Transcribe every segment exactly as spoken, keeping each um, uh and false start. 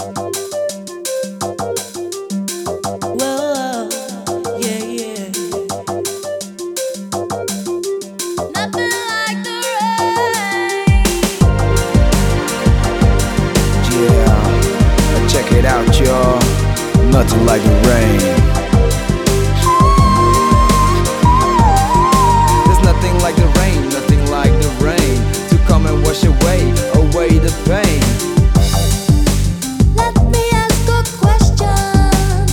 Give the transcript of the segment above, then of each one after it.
Whoa, yeah, yeah. Nothing like the rain. Yeah, check it out, y'all. Nothing like the rain. There's nothing like the rain, nothing like the rain to come and wash away, away the pain. Let me ask a question.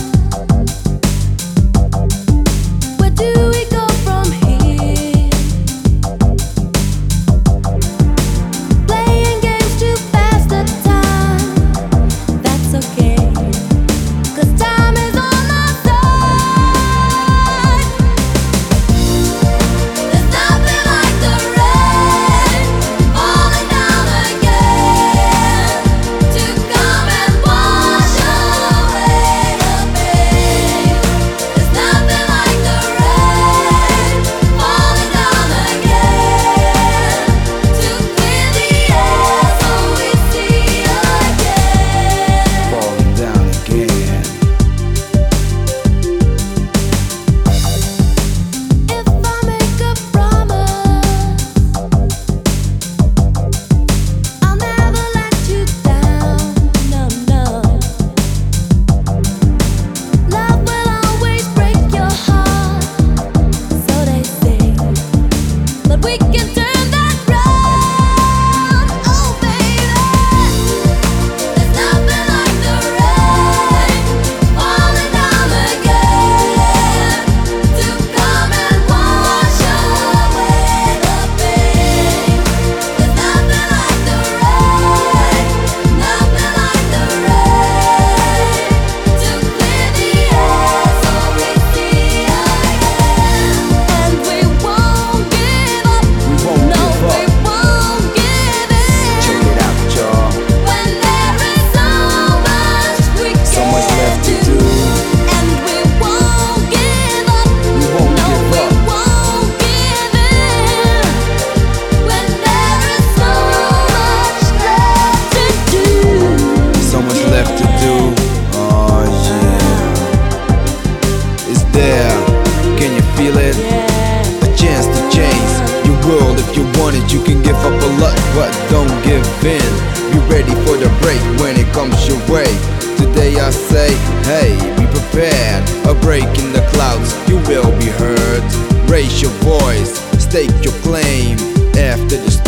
Where do we go from here? Playing games to pass the time. That's okay, 'cause time is on our side. There's nothing like the rain falling down again to come and wash away the pain. There's nothing like the rain falling down again to clear the air so we see again. Falling down again. If I make a promise, I'll never let you down. No, no. Love will always break your heart, so they say. But we can turn that round, oh baby. There's nothing like the rain falling down again to come and wash away the pain. There's nothing like the rain, nothing like the rain to clear the air so we see again. And we won't give up. We won't No, give we up. won't give Check in. it out, y'all. When there is so much we So much can left to do. and we won't give up. We won't No, give we up. won't give in. When there is so much left to do. So much left to do. Oh yeah. It's there. Can you feel it? Yeah. A chance to change your world. If you want it, you can give up a lot, but don't give in. Be ready for the break when it comes your way. Today I say, hey, be prepared. A break in the clouds, you will be heard. Raise your voice, stake your claim. After the